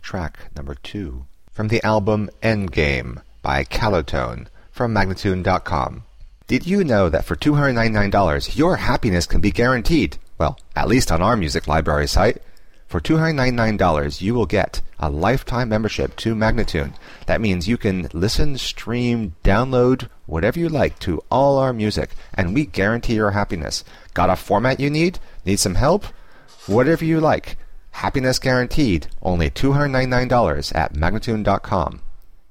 track number 2 from the album Endgame by Calotone from Magnatune.com. Did you know that for $299 your happiness can be guaranteed? Well, at least on our music library site. For $299 you will get a lifetime membership to Magnatune. That means you can listen, stream, download, whatever you like to all our music, and we guarantee your happiness. Got a format you need? Need some help? Whatever you like. Happiness guaranteed. Only $299 at Magnatune.com.